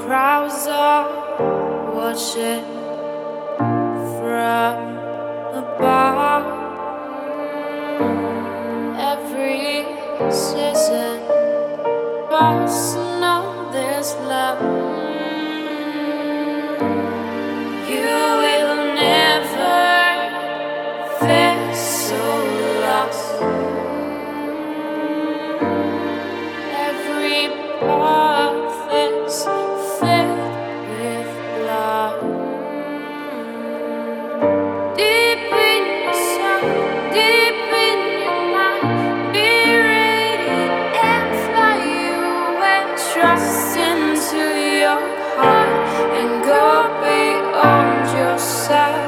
Crowds are watching from above. Every season, boss know this love. You will never feel so lost. Every path is filled with blood. Deep in your soul, deep in your mind, be ready and fly away. Trust into your heart and go beyond yourself.